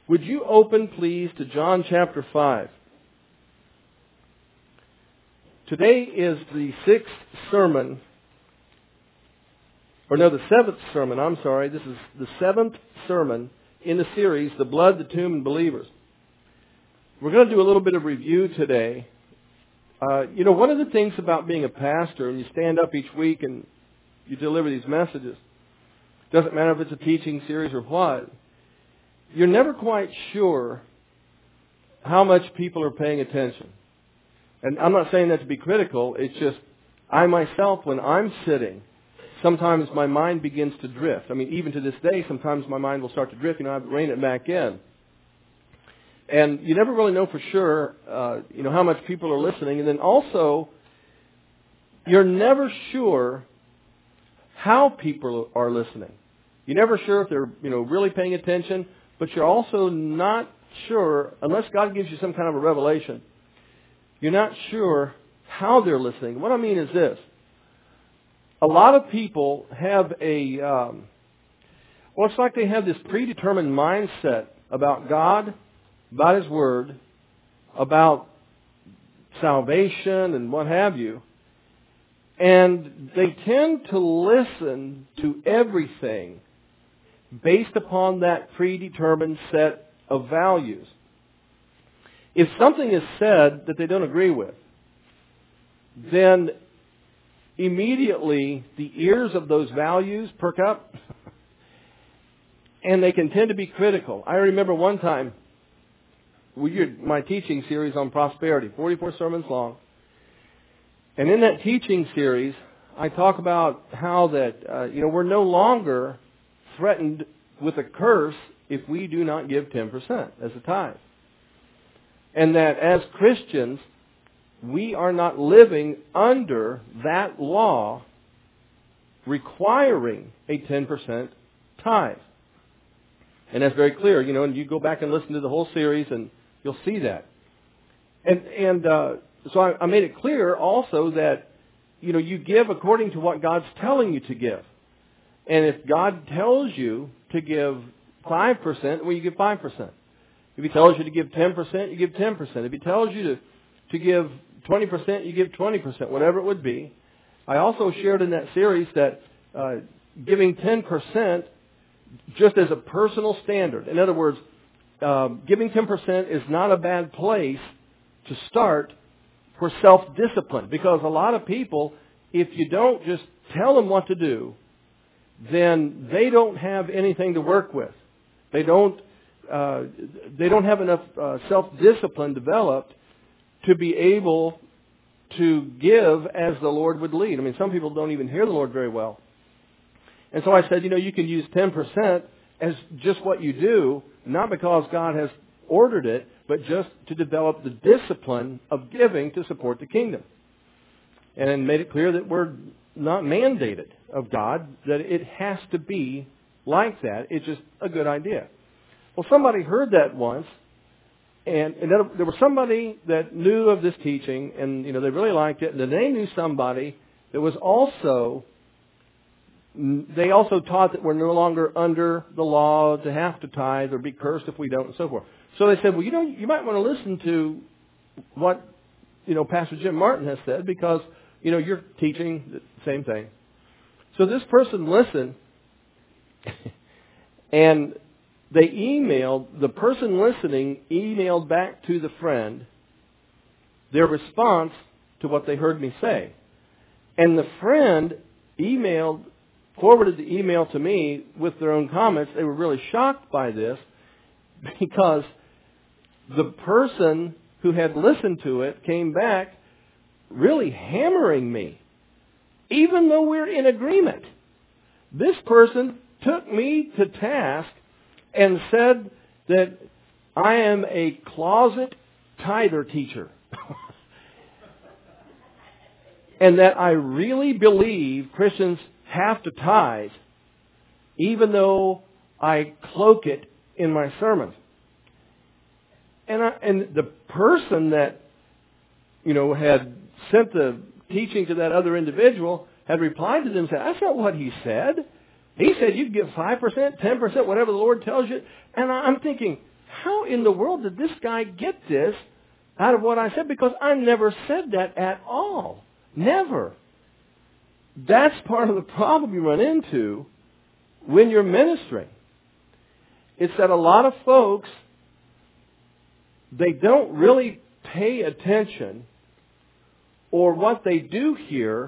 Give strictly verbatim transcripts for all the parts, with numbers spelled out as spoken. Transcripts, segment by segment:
Would you open, please, to John chapter five? Today is the sixth sermon, or no, the seventh sermon, I'm sorry. This is the seventh sermon in the series, The Blood, the Tomb, and Believers. We're going to do a little bit of review today. Uh, you know, one of the things about being a pastor, and you stand up each week and you deliver these messages, doesn't matter if it's a teaching series or what, you're never quite sure how much people are paying attention. And I'm not saying that to be critical. It's just, I myself, when I'm sitting, sometimes my mind begins to drift. I mean, even to this day, sometimes my mind will start to drift. You know, I have to rein it back in. And you never really know for sure, uh, you know, how much people are listening. And then also, you're never sure how people are listening. You're never sure if they're, you know, really paying attention, but you're also not sure, unless God gives you some kind of a revelation, you're not sure how they're listening. What I mean is this. A lot of people have a, um, well, it's like they have this predetermined mindset about God, about His Word, about salvation and what have you. And they tend to listen to everything based upon that predetermined set of values. If something is said that they don't agree with, then immediately the ears of those values perk up and they can tend to be critical. I remember one time, we did my teaching series on prosperity, forty-four sermons long. And in that teaching series, I talk about how that, uh, you know, we're no longer threatened with a curse if we do not give ten percent as a tithe. And that as Christians, we are not living under that law requiring a ten percent tithe. And that's very clear, you know, and you go back and listen to the whole series and you'll see that. And, and uh, so I, I made it clear also that, you know, you give according to what God's telling you to give. And if God tells you to give five percent, well, you give five percent. If He tells you to give ten percent, you give ten percent. If He tells you to, to give twenty percent, you give twenty percent, whatever it would be. I also shared in that series that uh, giving ten percent just as a personal standard. In other words, uh, giving ten percent is not a bad place to start for self-discipline. Because a lot of people, if you don't just tell them what to do, then they don't have anything to work with. They don't, uh, they don't have enough uh, self-discipline developed to be able to give as the Lord would lead. I mean, some people don't even hear the Lord very well. And so I said, you know, you can use ten percent as just what you do, not because God has ordered it, but just to develop the discipline of giving to support the kingdom. And made it clear that we're not mandated of God, that it has to be like that. It's just a good idea. Well, somebody heard that once, and, and there was somebody that knew of this teaching, and you know they really liked it, and then they knew somebody that was also, they also taught that we're no longer under the law to have to tithe or be cursed if we don't, and so forth. So they said, well, you know, you might want to listen to what, you know, Pastor Jim Martin has said, because, you know, you're teaching the same thing. So this person listened, and they emailed, the person listening emailed back to the friend their response to what they heard me say. And the friend emailed, forwarded the email to me with their own comments. They were really shocked by this because the person who had listened to it came back really hammering me, even though we're in agreement. This person took me to task and said that I am a closet tither teacher. And that I really believe Christians have to tithe, even though I cloak it in my sermons. And, I, and the person that, you know, had sent the teaching to that other individual had replied to them and said, that's not what he said. He said you give five percent, ten percent, whatever the Lord tells you. And I'm thinking, how in the world did this guy get this out of what I said? Because I never said that at all. Never. That's part of the problem you run into when you're ministering. It's that a lot of folks, they don't really pay attention, or what they do hear,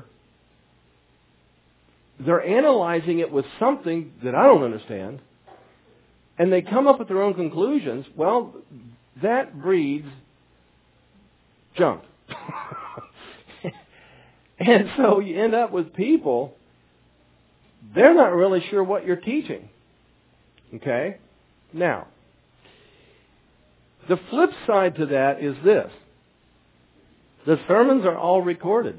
they're analyzing it with something that I don't understand, and they come up with their own conclusions. Well, that breeds junk. And so you end up with people, they're not really sure what you're teaching. Okay? Now, the flip side to that is this. The sermons are all recorded.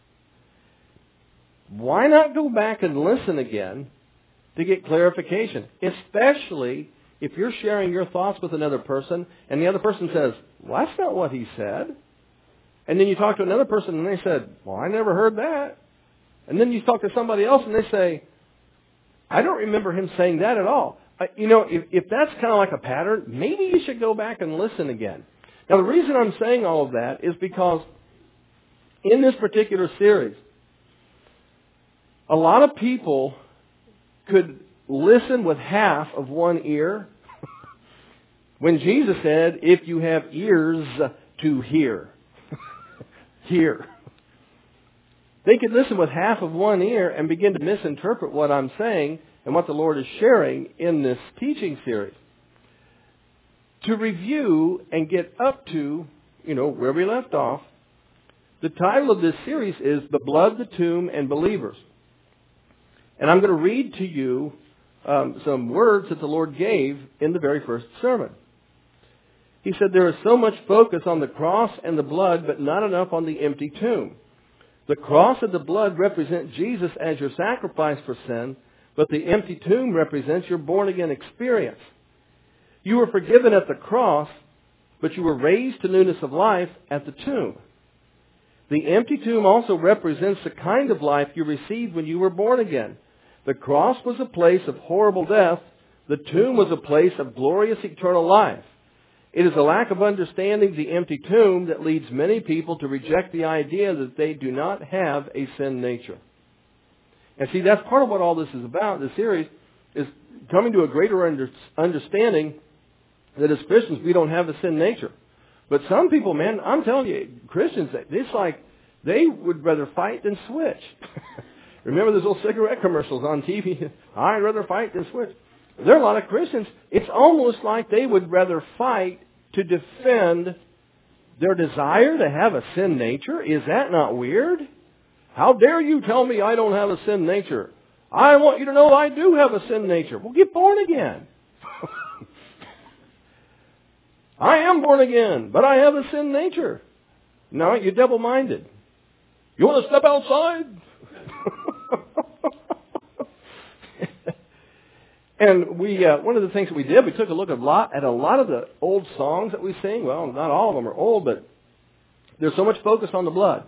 Why not go back and listen again to get clarification? Especially if you're sharing your thoughts with another person and the other person says, well, that's not what he said. And then you talk to another person and they said, well, I never heard that. And then you talk to somebody else and they say, I don't remember him saying that at all. Uh, you know, if, if that's kind of like a pattern, maybe you should go back and listen again. Now, the reason I'm saying all of that is because in this particular series, a lot of people could listen with half of one ear when Jesus said, if you have ears to hear. Hear. They could listen with half of one ear and begin to misinterpret what I'm saying and what the Lord is sharing in this teaching series. To review and get up to, you know, where we left off, the title of this series is The Blood, the Tomb, and Believers. And I'm going to read to you um, some words that the Lord gave in the very first sermon. He said, there is so much focus on the cross and the blood, but not enough on the empty tomb. The cross and the blood represent Jesus as your sacrifice for sin, but the empty tomb represents your born-again experience. You were forgiven at the cross, but you were raised to newness of life at the tomb. The empty tomb also represents the kind of life you received when you were born again. The cross was a place of horrible death. The tomb was a place of glorious eternal life. It is a lack of understanding the empty tomb that leads many people to reject the idea that they do not have a sin nature. And see, that's part of what all this is about, this series, is coming to a greater under, understanding that as Christians we don't have a sin nature. But some people, man, I'm telling you, Christians, it's like they would rather fight than switch. Remember those old cigarette commercials on T V? I'd rather fight than switch. There are a lot of Christians, it's almost like they would rather fight to defend their desire to have a sin nature. Is that not weird? How dare you tell me I don't have a sin nature? I want you to know I do have a sin nature. Well, get born again. I am born again, but I have a sin nature. No, you're double-minded. You want to step outside? And we, uh, one of the things that we did, we took a look at a lot at a lot of the old songs that we sing. Well, not all of them are old, but there's so much focus on the blood.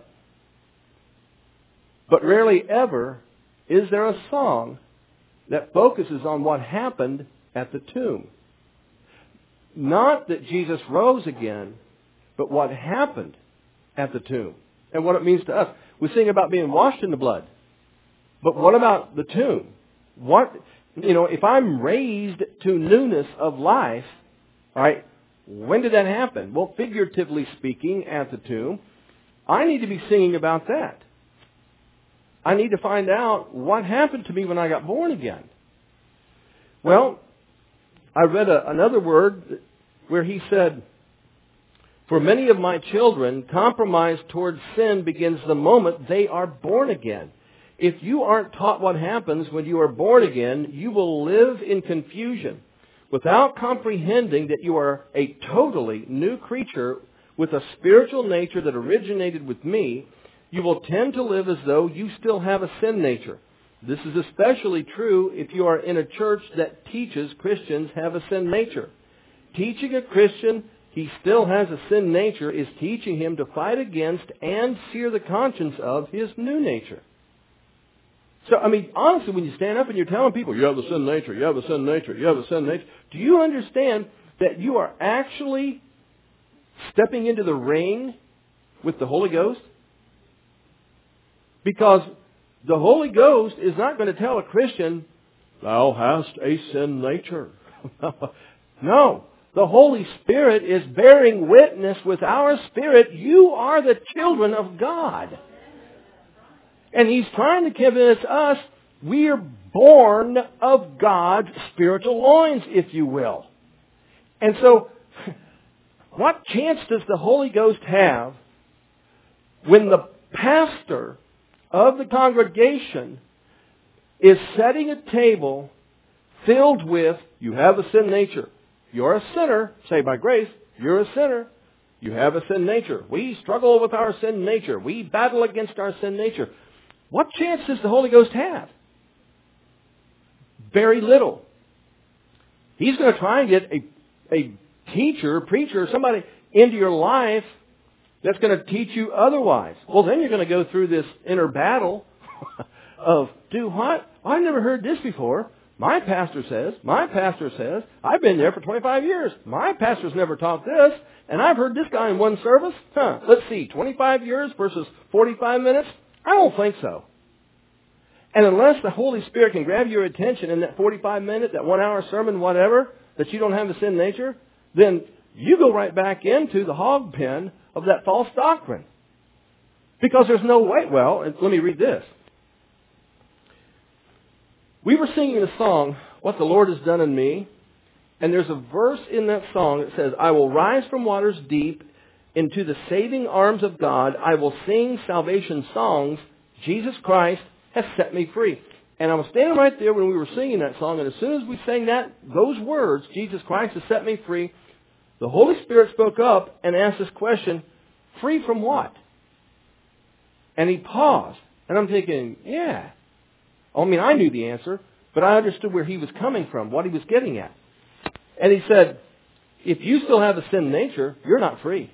But rarely ever is there a song that focuses on what happened at the tomb. Not that Jesus rose again, but what happened at the tomb and what it means to us. We sing about being washed in the blood. But what about the tomb? What, you know, if I'm raised to newness of life, all right, when did that happen? Well, figuratively speaking, at the tomb, I need to be singing about that. I need to find out what happened to me when I got born again. Well, I read a, another word where he said, for many of my children, compromise towards sin begins the moment they are born again. If you aren't taught what happens when you are born again, you will live in confusion without comprehending that you are a totally new creature with a spiritual nature that originated with me. You will tend to live as though you still have a sin nature. This is especially true if you are in a church that teaches Christians have a sin nature. Teaching a Christian he still has a sin nature is teaching him to fight against and sear the conscience of his new nature. So, I mean, honestly, when you stand up and you're telling people, you have a sin nature, you have a sin nature, you have a sin nature, do you understand that you are actually stepping into the ring with the Holy Ghost? Because the Holy Ghost is not going to tell a Christian, thou hast a sin nature. No. The Holy Spirit is bearing witness with our spirit. You are the children of God. And He's trying to convince us we are born of God's spiritual loins, if you will. And so, what chance does the Holy Ghost have when the pastor of the congregation is setting a table filled with, you have a sin nature. You're a sinner, saved by grace. You're a sinner. You have a sin nature. We struggle with our sin nature. We battle against our sin nature. What chance does the Holy Ghost have? Very little. He's going to try and get a, a teacher, preacher, somebody into your life that's going to teach you otherwise. Well, then you're going to go through this inner battle of, do what? I've never heard this before. My pastor says, my pastor says, I've been there for twenty-five years. My pastor's never taught this, and I've heard this guy in one service. Huh, let's see, twenty-five years versus forty-five minutes? I don't think so. And unless the Holy Spirit can grab your attention in that forty-five minute, that one hour sermon, whatever, that you don't have the sin nature, then you go right back into the hog pen of that false doctrine. Because there's no way. Well, let me read this. We were singing a song, What the Lord Has Done in Me, and there's a verse in that song that says, I will rise from waters deep into the saving arms of God. I will sing salvation songs. Jesus Christ has set me free. And I was standing right there when we were singing that song, and as soon as we sang that, those words, Jesus Christ has set me free, the Holy Spirit spoke up and asked this question, free from what? And He paused. And I'm thinking, yeah. I mean, I knew the answer, but I understood where He was coming from, what He was getting at. And He said, if you still have a sin nature, you're not free.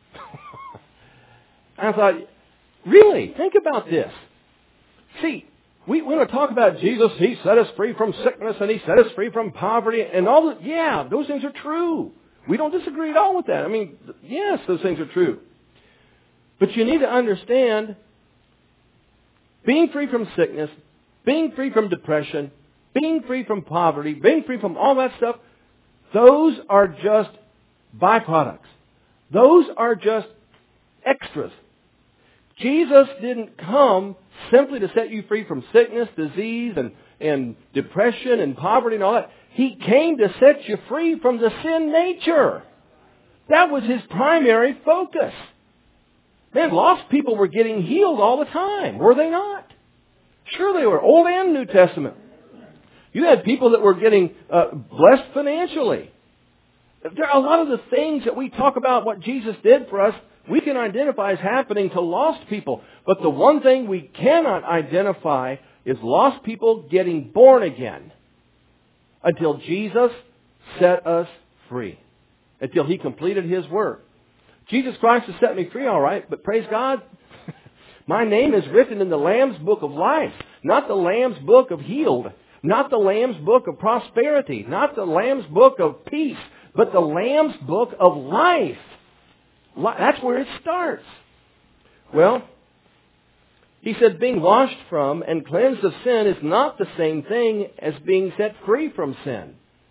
And I thought, really? Think about this. See, we want to talk about Jesus. He set us free from sickness and He set us free from poverty and all that. Yeah, those things are true. We don't disagree at all with that. I mean, yes, those things are true. But you need to understand, being free from sickness, being free from depression, being free from poverty, being free from all that stuff, those are just byproducts. Those are just extras. Jesus didn't come simply to set you free from sickness, disease, and, and depression and poverty and all that. He came to set you free from the sin nature. That was His primary focus. Man, lost people were getting healed all the time, were they not? Sure they were, Old and New Testament. You had people that were getting uh, blessed financially. There are a lot of the things that we talk about what Jesus did for us, we can identify as happening to lost people. But the one thing we cannot identify is lost people getting born again until Jesus set us free. Until He completed His work. Jesus Christ has set me free, all right, but praise God, my name is written in the Lamb's book of life, not the Lamb's book of healed, not the Lamb's book of prosperity, not the Lamb's book of peace, but the Lamb's book of life. That's where it starts. Well, He said being washed from and cleansed of sin is not the same thing as being set free from sin.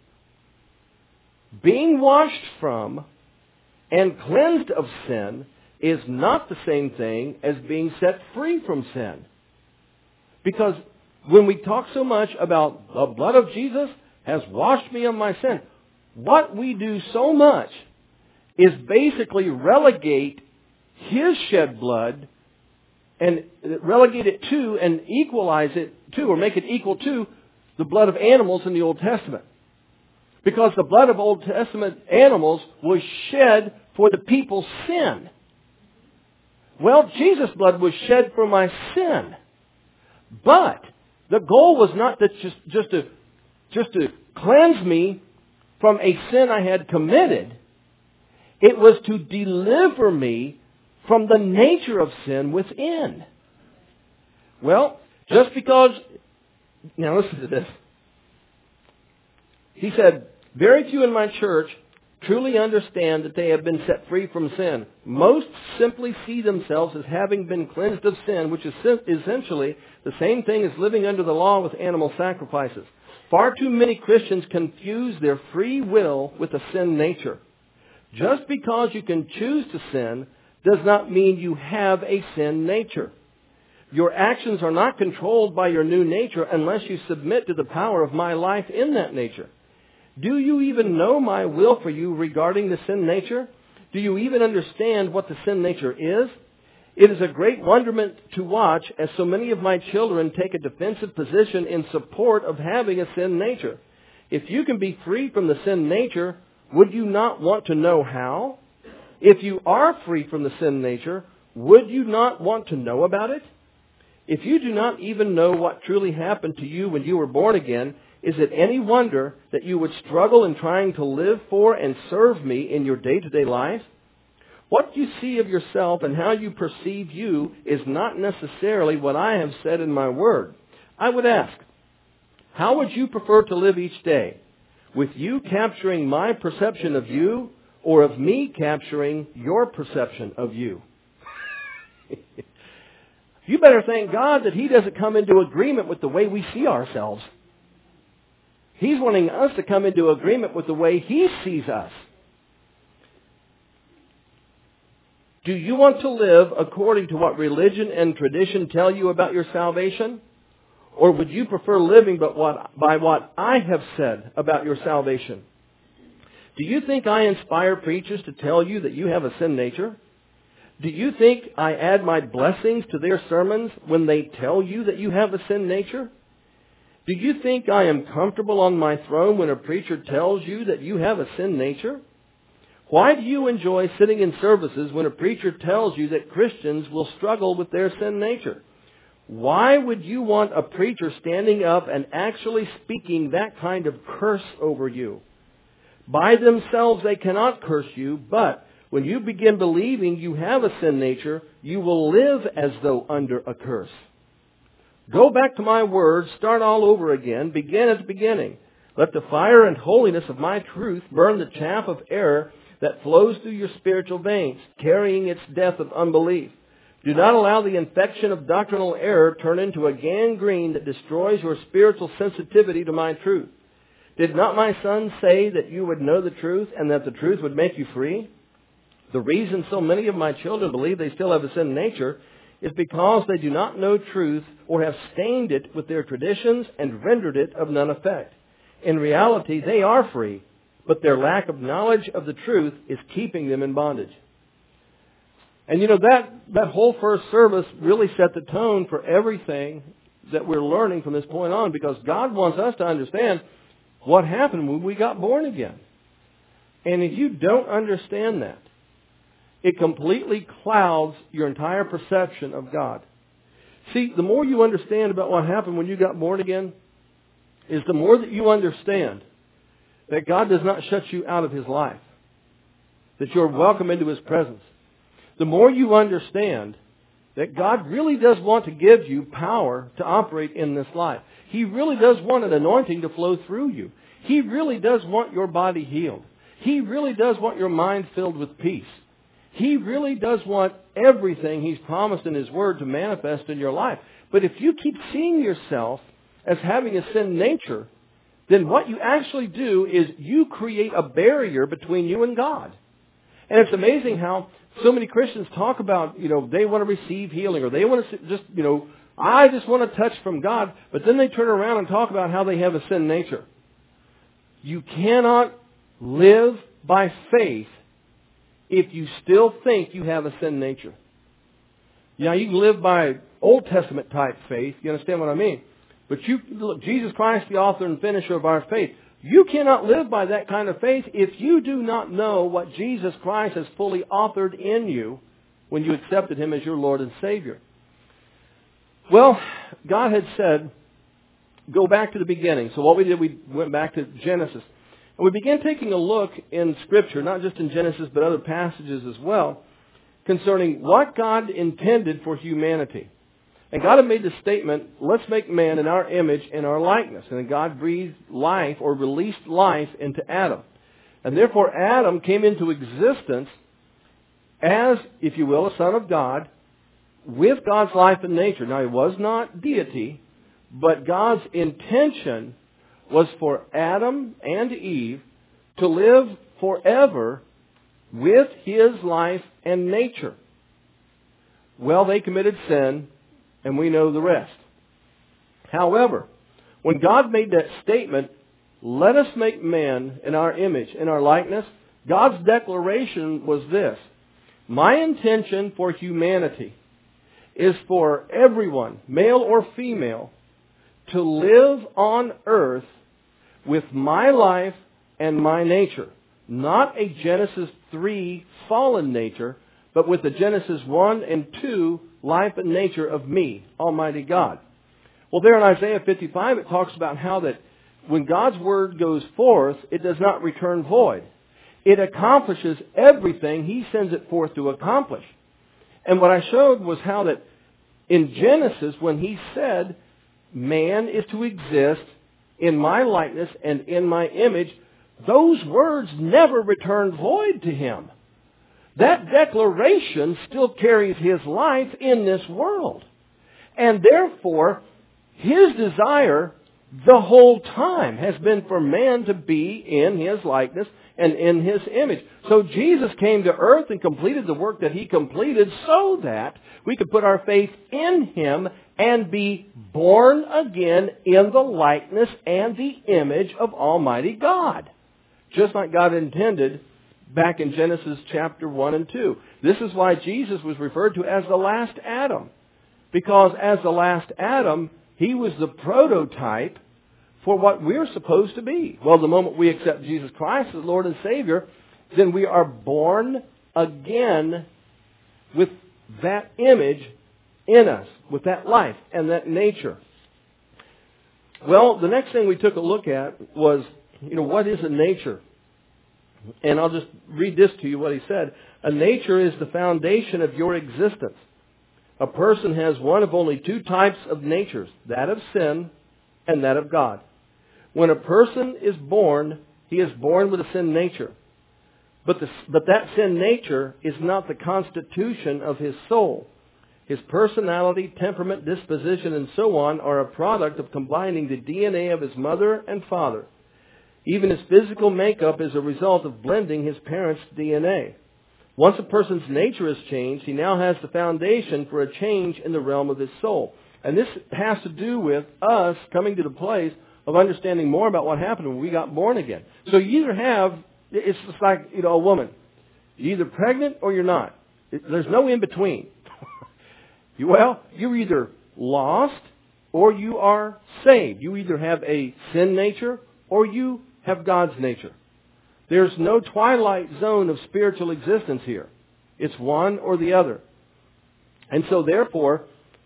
Being washed from and cleansed of sin is not the same thing as being set free from sin. Because when we talk so much about the blood of Jesus has washed me of my sin, what we do so much is basically relegate His shed blood and relegate it to and equalize it to, or make it equal to, the blood of animals in the Old Testament. Because the blood of Old Testament animals was shed for the people's sin. Well, Jesus' blood was shed for my sin. But the goal was not to just, just to just to cleanse me from a sin I had committed. It was to deliver me from the nature of sin within. Well, just because... Now listen to this. He said, very few in my church truly understand that they have been set free from sin. Most simply see themselves as having been cleansed of sin, which is essentially the same thing as living under the law with animal sacrifices. Far too many Christians confuse their free will with a sin nature. Just because you can choose to sin does not mean you have a sin nature. Your actions are not controlled by your new nature unless you submit to the power of my life in that nature. Do you even know my will for you regarding the sin nature? Do you even understand what the sin nature is? It is a great wonderment to watch as so many of my children take a defensive position in support of having a sin nature. If you can be free from the sin nature, would you not want to know how? If you are free from the sin nature, would you not want to know about it? If you do not even know what truly happened to you when you were born again, is it any wonder that you would struggle in trying to live for and serve me in your day-to-day life? What you see of yourself and how you perceive you is not necessarily what I have said in my word. I would ask, how would you prefer to live each day? With you capturing my perception of you, or of me capturing your perception of you? You better thank God that He doesn't come into agreement with the way we see ourselves. He's wanting us to come into agreement with the way He sees us. Do you want to live according to what religion and tradition tell you about your salvation? Or would you prefer living but what, by what I have said about your salvation? Do you think I inspire preachers to tell you that you have a sin nature? Do you think I add my blessings to their sermons when they tell you that you have a sin nature? Do you think I am comfortable on my throne when a preacher tells you that you have a sin nature? Why do you enjoy sitting in services when a preacher tells you that Christians will struggle with their sin nature? Why would you want a preacher standing up and actually speaking that kind of curse over you? By themselves they cannot curse you, but when you begin believing you have a sin nature, you will live as though under a curse. Go back to my words, start all over again, begin at the beginning. Let the fire and holiness of my truth burn the chaff of error that flows through your spiritual veins, carrying its death of unbelief. Do not allow the infection of doctrinal error turn into a gangrene that destroys your spiritual sensitivity to my truth. Did not my son say that you would know the truth and that the truth would make you free? The reason so many of my children believe they still have a sin nature is because they do not know truth or have stained it with their traditions and rendered it of none effect. In reality, they are free, but their lack of knowledge of the truth is keeping them in bondage. And you know, that, that whole first service really set the tone for everything that we're learning from this point on, because God wants us to understand what happened when we got born again. And if you don't understand that, it completely clouds your entire perception of God. See, the more you understand about what happened when you got born again, is the more that you understand that God does not shut you out of His life, that you're welcome into His presence. The more you understand that God really does want to give you power to operate in this life. He really does want an anointing to flow through you. He really does want your body healed. He really does want your mind filled with peace. He really does want everything He's promised in His Word to manifest in your life. But if you keep seeing yourself as having a sin nature, then what you actually do is you create a barrier between you and God. And it's amazing how so many Christians talk about, you know, they want to receive healing, or they want to just, you know, I just want to touch from God, but then they turn around and talk about how they have a sin nature. You cannot live by faith if you still think you have a sin nature. Now, you can live by Old Testament type faith. You understand what I mean? But you look, Jesus Christ, the author and finisher of our faith. You cannot live by that kind of faith if you do not know what Jesus Christ has fully authored in you when you accepted Him as your Lord and Savior. Well, God had said, go back to the beginning. So what we did, we went back to Genesis. And we began taking a look in Scripture, not just in Genesis, but other passages as well, concerning what God intended for humanity. And God had made the statement, let's make man in our image and our likeness. And then God breathed life or released life into Adam. And therefore Adam came into existence as, if you will, a son of God with God's life and nature. Now, he was not deity, but God's intention was for Adam and Eve to live forever with his life and nature. Well, they committed sin, and we know the rest. However, when God made that statement, let us make man in our image, in our likeness, God's declaration was this: my intention for humanity is for everyone, male or female, to live on earth with my life and my nature. Not a Genesis three fallen nature, but with the Genesis one and two life and nature of me, Almighty God. Well, there in Isaiah fifty-five, it talks about how that when God's Word goes forth, it does not return void. It accomplishes everything He sends it forth to accomplish. And what I showed was how that in Genesis, when He said, man is to exist in my likeness and in my image, those words never return void to Him. That declaration still carries His life in this world. And therefore, His desire the whole time has been for man to be in His likeness and in His image. So Jesus came to earth and completed the work that He completed so that we could put our faith in Him and be born again in the likeness and the image of Almighty God. Just like God intended back in Genesis chapter one and two. This is why Jesus was referred to as the last Adam. Because as the last Adam, He was the prototype for what we're supposed to be. Well, the moment we accept Jesus Christ as Lord and Savior, then we are born again with that image in us, with that life and that nature. Well, the next thing we took a look at was, you know, what is a nature? And I'll just read this to you, what he said. A nature is the foundation of your existence. A person has one of only two types of natures, that of sin and that of God. When a person is born, he is born with a sin nature. But, the, but that sin nature is not the constitution of his soul. His personality, temperament, disposition, and so on are a product of combining the D N A of his mother and father. Even his physical makeup is a result of blending his parents' D N A. Once a person's nature is changed, he now has the foundation for a change in the realm of his soul. And this has to do with us coming to the place of understanding more about what happened when we got born again. So you either have, it's just like, you know, a woman. You're either pregnant or you're not. There's no in between. Well, you're either lost or you are saved. You either have a sin nature or you have God's nature. There's no twilight zone of spiritual existence here. It's one or the other. And so therefore,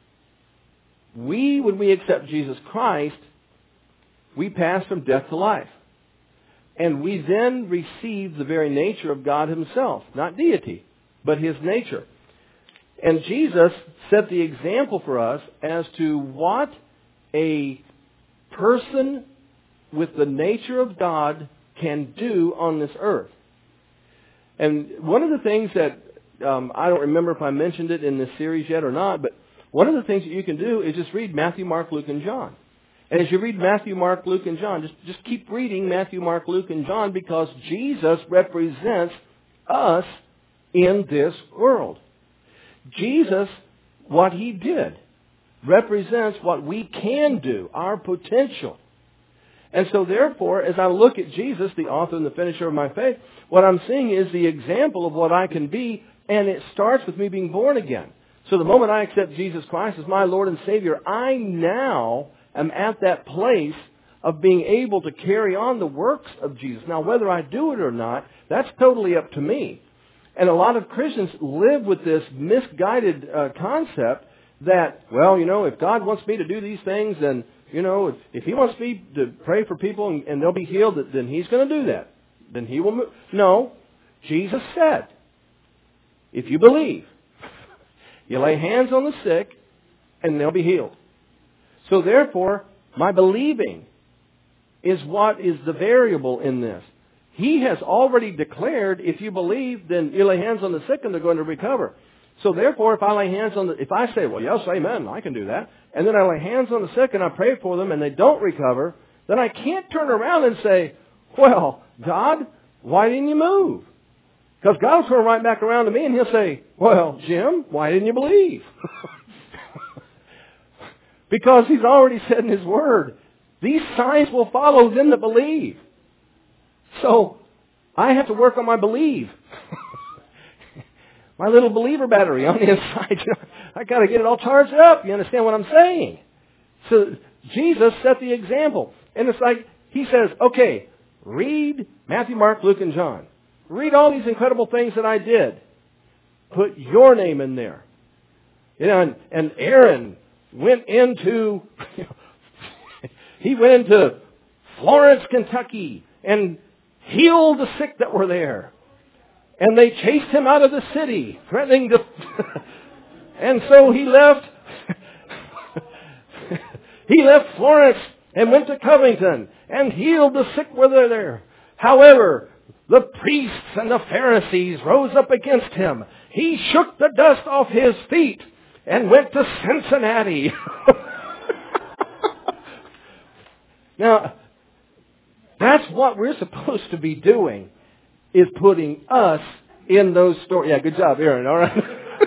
we, when we accept Jesus Christ, we pass from death to life. And we then receive the very nature of God Himself. Not deity, but His nature. And Jesus set the example for us as to what a person with the nature of God can do on this earth. And one of the things that, um, I don't remember if I mentioned it in this series yet or not, but one of the things that you can do is just read Matthew, Mark, Luke, and John. And as you read Matthew, Mark, Luke, and John, just, just keep reading Matthew, Mark, Luke, and John, because Jesus represents us in this world. Jesus, what He did, represents what we can do, our potential. And so therefore, as I look at Jesus, the author and the finisher of my faith, what I'm seeing is the example of what I can be, and it starts with me being born again. So the moment I accept Jesus Christ as my Lord and Savior, I now am at that place of being able to carry on the works of Jesus. Now, whether I do it or not, that's totally up to me. And a lot of Christians live with this misguided uh, concept that, well, you know, if God wants me to do these things, then, you know, if, if He wants me to pray for people and, and they'll be healed, then He's going to do that. Then He will move. No, Jesus said, if you believe, you lay hands on the sick and they'll be healed. So therefore, my believing is what is the variable in this. He has already declared, if you believe, then you lay hands on the sick and they're going to recover. So therefore, if I lay hands on the, if I say, well, yes, amen, I can do that, and then I lay hands on the sick and I pray for them and they don't recover, then I can't turn around and say, well, God, why didn't you move? Because God will turn right back around to me and he'll say, well, Jim, why didn't you believe? Because he's already said in his word, these signs will follow them that believe. So, I have to work on my believe. My little believer battery on the inside. I got to get it all charged up. You understand what I'm saying? So, Jesus set the example. And it's like, he says, okay, read Matthew, Mark, Luke, and John. Read all these incredible things that I did. Put your name in there. You know, and, and Aaron went into, he went into Florence, Kentucky, and healed the sick that were there. And they chased him out of the city, threatening to, and so he left, he left Florence and went to Covington and healed the sick where they're there. However, the priests and the Pharisees rose up against him. He shook the dust off his feet and went to Cincinnati. Now, that's what we're supposed to be doing, is putting us in those stories. Yeah, good job, Aaron. All right.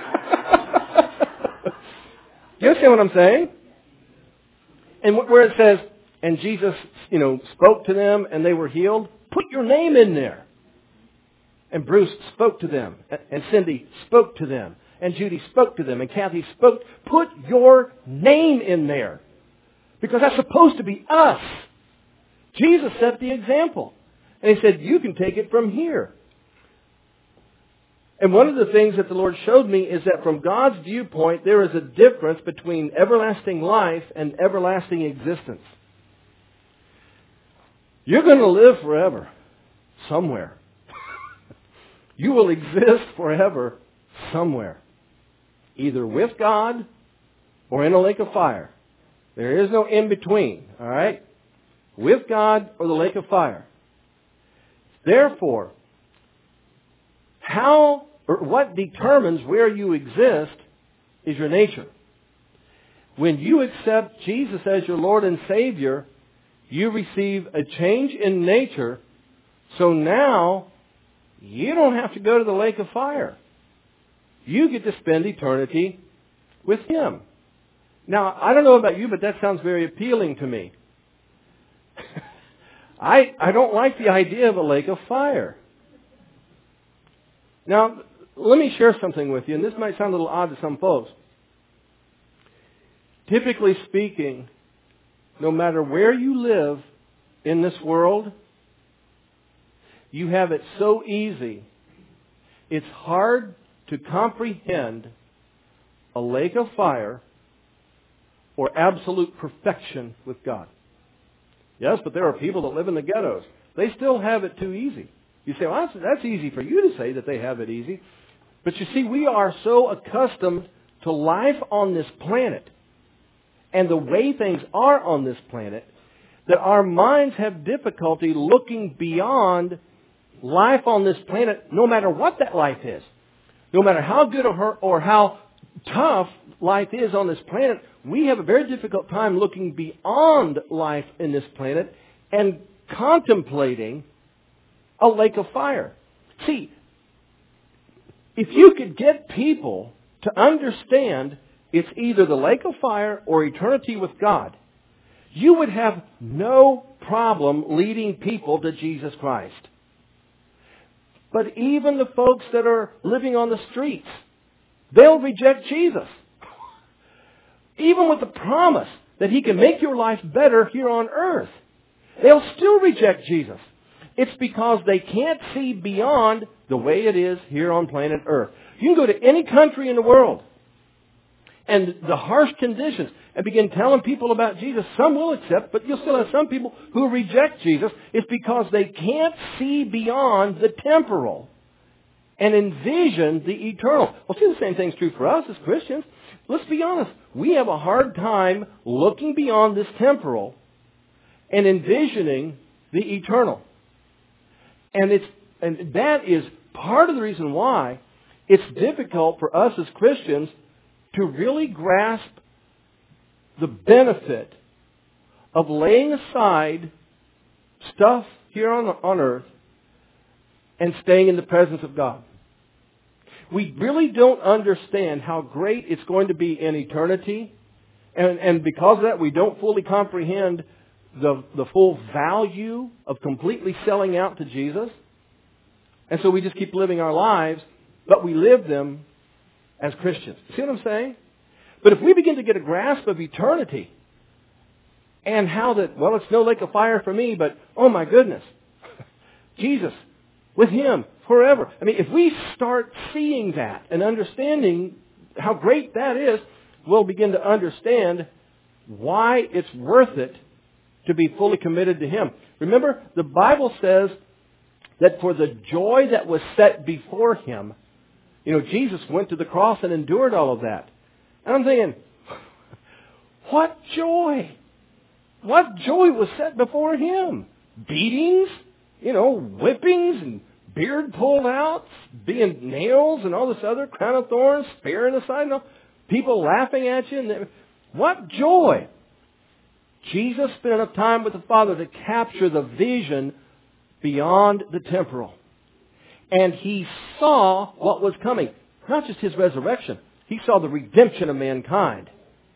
You understand what I'm saying? And where it says, and Jesus, you know, spoke to them and they were healed, put your name in there. And Bruce spoke to them. And Cindy spoke to them. And Judy spoke to them. And Kathy spoke. Put your name in there. Because that's supposed to be us. Jesus set the example. And he said, you can take it from here. And one of the things that the Lord showed me is that from God's viewpoint, there is a difference between everlasting life and everlasting existence. You're going to live forever. Somewhere. You will exist forever somewhere. Either with God or in a lake of fire. There is no in-between. All right? With God or the lake of fire. Therefore, how or what determines where you exist is your nature. When you accept Jesus as your Lord and Savior, you receive a change in nature. So now, you don't have to go to the lake of fire. You get to spend eternity with Him. Now, I don't know about you, but that sounds very appealing to me. I, I don't like the idea of a lake of fire. Now, let me share something with you, and this might sound a little odd to some folks. Typically speaking, no matter where you live in this world, you have it so easy, it's hard to comprehend a lake of fire or absolute perfection with God. Yes, but there are people that live in the ghettos. They still have it too easy. You say, well, that's, that's easy for you to say that they have it easy. But you see, we are so accustomed to life on this planet and the way things are on this planet that our minds have difficulty looking beyond life on this planet, no matter what that life is. No matter how good or, or how tough life is on this planet, we have a very difficult time looking beyond life in this planet and contemplating a lake of fire. See, if you could get people to understand it's either the lake of fire or eternity with God, you would have no problem leading people to Jesus Christ. But even the folks that are living on the streets, they'll reject Jesus. Even with the promise that He can make your life better here on earth, they'll still reject Jesus. It's because they can't see beyond the way it is here on planet Earth. You can go to any country in the world and the harsh conditions and begin telling people about Jesus. Some will accept, but you'll still have some people who reject Jesus. It's because they can't see beyond the temporal and envision the eternal. Well, see, the same thing's true for us as Christians. Let's be honest. We have a hard time looking beyond this temporal and envisioning the eternal. And it's and that is part of the reason why it's difficult for us as Christians to really grasp the benefit of laying aside stuff here on, on earth and staying in the presence of God. We really don't understand how great it's going to be in eternity. And, and because of that, we don't fully comprehend the, the full value of completely selling out to Jesus. And so we just keep living our lives, but we live them as Christians. See what I'm saying? But if we begin to get a grasp of eternity and how that, well, it's no lake of fire for me, but oh my goodness, Jesus, with Him forever. I mean, if we start seeing that and understanding how great that is, we'll begin to understand why it's worth it to be fully committed to Him. Remember, the Bible says that for the joy that was set before Him, you know, Jesus went to the cross and endured all of that. And I'm thinking, what joy? What joy was set before Him? Beatings, you know, whippings and beard pulled out, being nails and all this other, crown of thorns, spear in the side, you know, people laughing at you. And what joy! Jesus spent enough time with the Father to capture the vision beyond the temporal. And He saw what was coming. Not just His resurrection. He saw the redemption of mankind.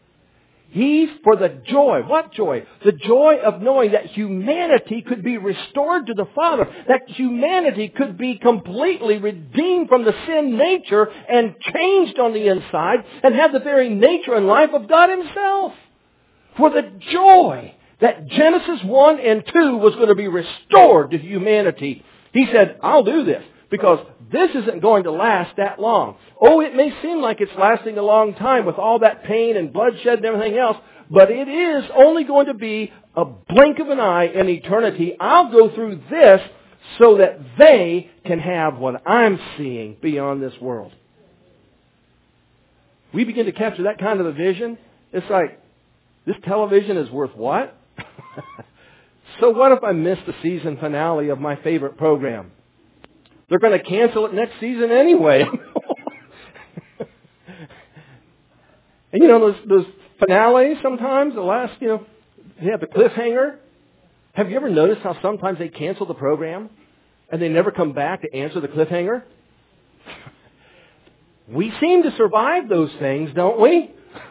He, for the joy, what joy? The joy of knowing that humanity could be restored to the Father. That humanity could be completely redeemed from the sin nature and changed on the inside and have the very nature and life of God Himself. For the joy that Genesis one and two was going to be restored to humanity. He said, I'll do this because this isn't going to last that long. Oh, it may seem like it's lasting a long time with all that pain and bloodshed and everything else, but it is only going to be a blink of an eye in eternity. I'll go through this so that they can have what I'm seeing beyond this world. We begin to capture that kind of a vision. It's like, this television is worth what? So what if I miss the season finale of my favorite program? They're going to cancel it next season anyway. And you know, those, those finales sometimes, the last, you know, they have the cliffhanger. Have you ever noticed how sometimes they cancel the program and they never come back to answer the cliffhanger? We seem to survive those things, don't we?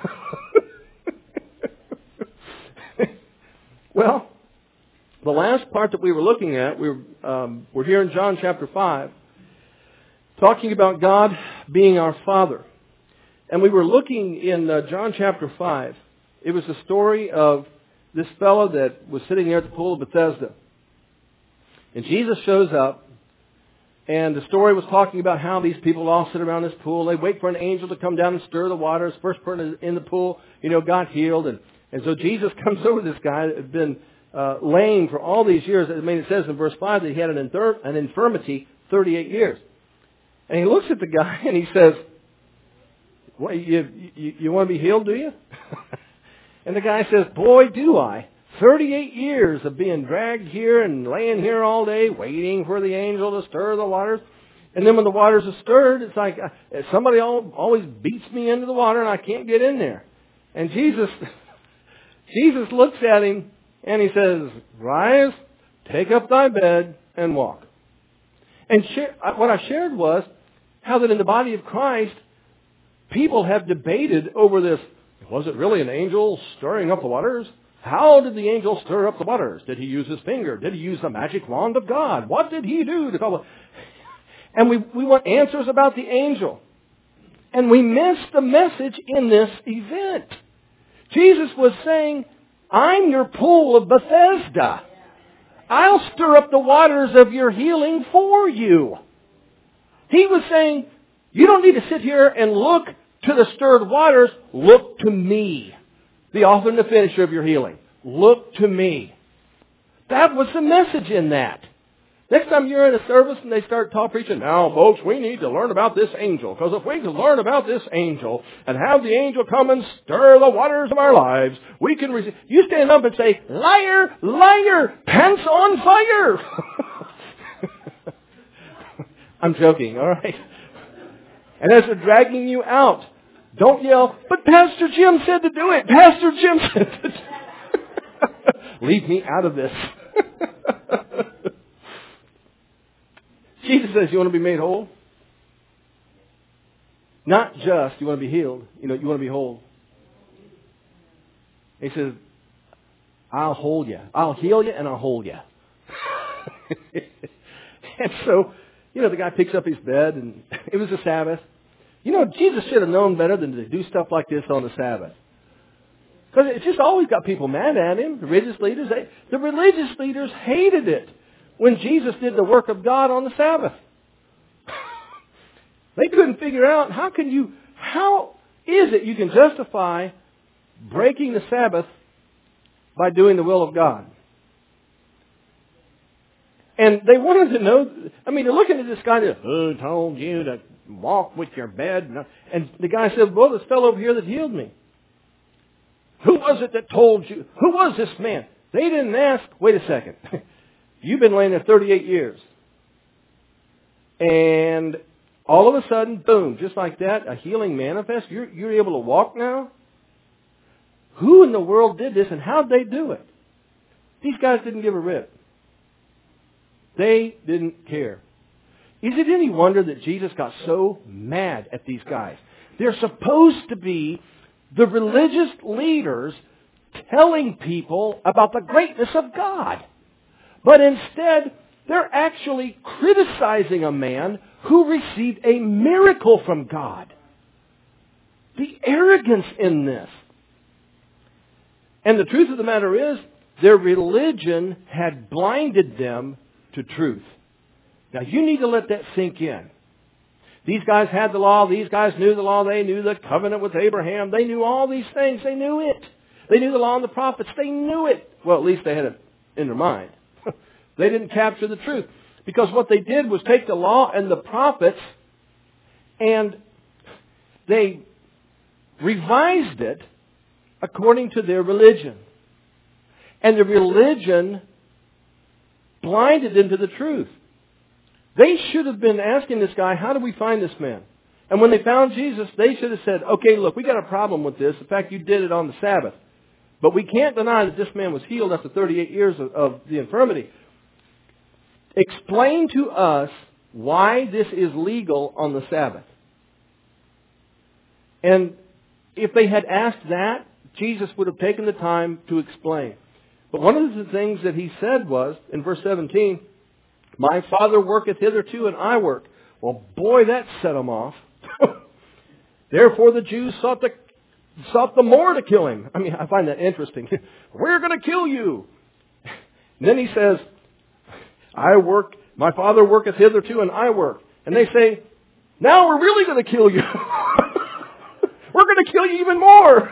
Well, the last part that we were looking at, we were, um, we're here in John chapter five, talking about God being our Father. And we were looking in uh, John chapter five. It was the story of this fellow that was sitting there at the pool of Bethesda. And Jesus shows up, and the story was talking about how these people all sit around this pool. They wait for an angel to come down and stir the waters. First person in the pool, you know, got healed. And, and so Jesus comes over to this guy that had been uh, lame for all these years. I mean, it says in verse five that he had an, inter- an infirmity thirty-eight years. And he looks at the guy and he says, "What, you, you, you want to be healed, do you?" And the guy says, "Boy, do I. thirty-eight years of being dragged here and laying here all day, waiting for the angel to stir the waters. And then when the waters are stirred, it's like uh, somebody always beats me into the water and I can't get in there." And Jesus, Jesus looks at him and He says, "Rise, take up thy bed and walk." And share, what I shared was how that in the body of Christ, people have debated over this. Was it really an angel stirring up the waters? How did the angel stir up the waters? Did he use his finger? Did he use the magic wand of God? What did he do to call it? And we, we want answers about the angel. And we miss the message in this event. Jesus was saying, I'm your pool of Bethesda. I'll stir up the waters of your healing for you. He was saying, you don't need to sit here and look to the stirred waters. Look to me, the author and the finisher of your healing. Look to me. That was the message in that. Next time you're in a service and they start talk preaching, now folks, we need to learn about this angel. Because if we can learn about this angel and have the angel come and stir the waters of our lives, we can receive. You stand up and say, liar, liar, pants on fire. I'm joking, all right? And as they're dragging you out, don't yell, but Pastor Jim said to do it. Pastor Jim said to do it. Leave me out of this. Jesus says, you want to be made whole? Not just you want to be healed. You know, you want to be whole. He says, I'll hold you. I'll heal you and I'll hold you. And so, you know, the guy picks up his bed and it was the Sabbath. You know, Jesus should have known better than to do stuff like this on the Sabbath. Because it's just always got people mad at him. The religious leaders, they, the religious leaders hated it when Jesus did the work of God on the Sabbath. They couldn't figure out how can you, how is it you can justify breaking the Sabbath by doing the will of God? And they wanted to know, I mean, they're looking at this guy that, who told you to walk with your bed? And the guy said, well, this fellow over here that healed me. Who was it that told you? Who was this man? They didn't ask, wait a second. You've been laying there thirty-eight years. And all of a sudden, boom, just like that, a healing manifests. You're, you're able to walk now? Who in the world did this and how did they do it? These guys didn't give a rip. They didn't care. Is it any wonder that Jesus got so mad at these guys? They're supposed to be the religious leaders telling people about the greatness of God. But instead, they're actually criticizing a man who received a miracle from God. The arrogance in this. And the truth of the matter is, their religion had blinded them to truth. Now, you need to let that sink in. These guys had the law. These guys knew the law. They knew the covenant with Abraham. They knew all these things. They knew it. They knew the law and the prophets. They knew it. Well, at least they had it in their mind. They didn't capture the truth. Because what they did was take the law and the prophets and they revised it according to their religion. And the religion blinded them to the truth. They should have been asking this guy, how do we find this man? And when they found Jesus, they should have said, okay, look, we got a problem with this. In fact, you did it on the Sabbath. But we can't deny that this man was healed after thirty-eight years of, of the infirmity. Explain to us why this is legal on the Sabbath. And if they had asked that, Jesus would have taken the time to explain. But one of the things that he said was, in verse seventeen, my Father worketh hitherto and I work. Well, boy, that set them off. Therefore the Jews sought, to, sought the more to kill him. I mean, I find that interesting. We're going to kill you. And then he says, I work, my Father worketh hitherto and I work. And they say, now we're really going to kill you. We're going to kill you even more.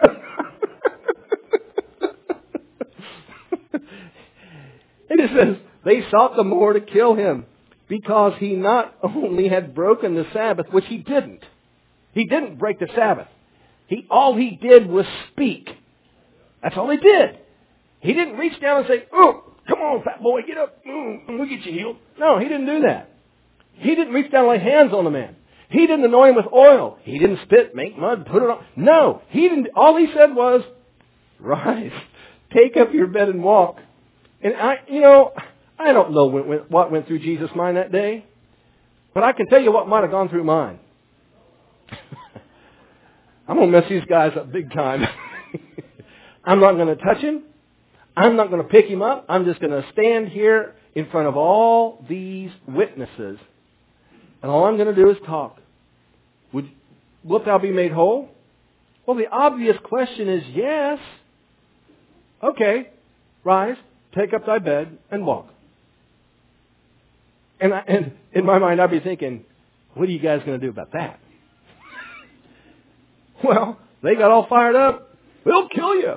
And it says, they sought the more to kill him because he not only had broken the Sabbath, which he didn't. He didn't break the Sabbath. He, all he did was speak. That's all he did. He didn't reach down and say, oh, come on, fat boy, get up. Mm, we'll get you healed. No, he didn't do that. He didn't reach down and lay hands on the man. He didn't anoint him with oil. He didn't spit, make mud, put it on. No, he didn't. All he said was, rise, take up your bed and walk. And I, you know, I don't know what went through Jesus' mind that day, but I can tell you what might have gone through mine. I'm going to mess these guys up big time. I'm not going to touch him. I'm not going to pick him up. I'm just going to stand here in front of all these witnesses. And all I'm going to do is talk. Would, wilt thou be made whole? Well, the obvious question is yes. Okay, rise, take up thy bed, and walk. And, I, and in my mind, I'd be thinking, what are you guys going to do about that? Well, they got all fired up. We'll kill you.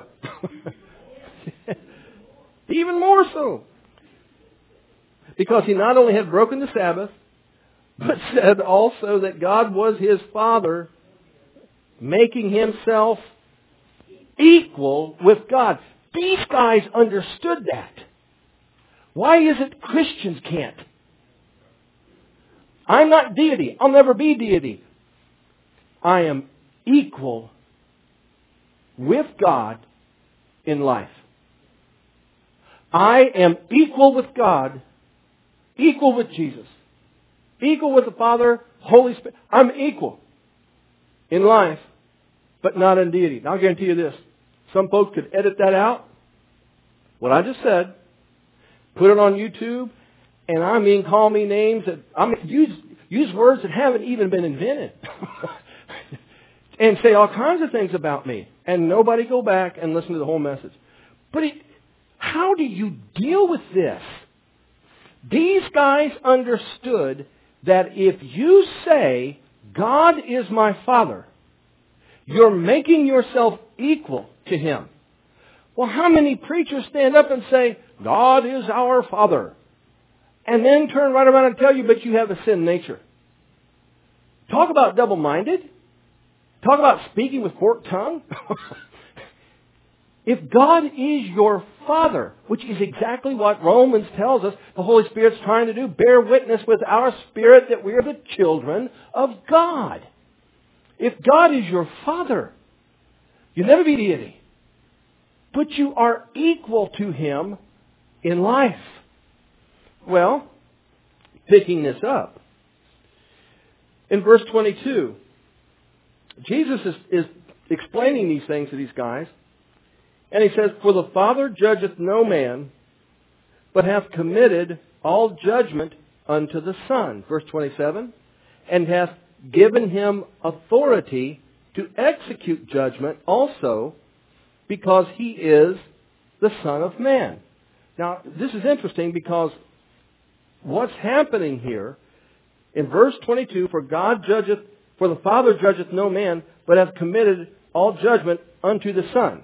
Even more so. Because he not only had broken the Sabbath, but said also that God was his Father, making himself equal with God. These guys understood that. Why is it Christians can't? I'm not deity. I'll never be deity. I am equal with God in life. I am equal with God, equal with Jesus, equal with the Father, Holy Spirit. I'm equal in life, but not in deity. Now, I'll guarantee you this. Some folks could edit that out, what I just said, put it on YouTube, and I mean call me names that, I mean, use, use words that haven't even been invented. And say all kinds of things about me. And nobody go back and listen to the whole message. But it, how do you deal with this? These guys understood that if you say, God is my Father, you're making yourself equal to Him. Well, how many preachers stand up and say, God is our Father, and then turn right around and tell you, but you have a sin nature? Talk about double-minded. Talk about speaking with forked tongue. If God is your Father, which is exactly what Romans tells us the Holy Spirit's trying to do, bear witness with our spirit that we are the children of God. If God is your Father, you'll never be deity. But you are equal to Him in life. Well, picking this up, in verse twenty-two, Jesus is, is explaining these things to these guys. And He says, For the Father judgeth no man, but hath committed all judgment unto the Son. Verse twenty-seven. And hath given Him authority to execute judgment also, because He is the Son of Man. Now, this is interesting because what's happening here in verse twenty-two, For God judgeth For the Father judgeth no man, but hath committed all judgment unto the Son.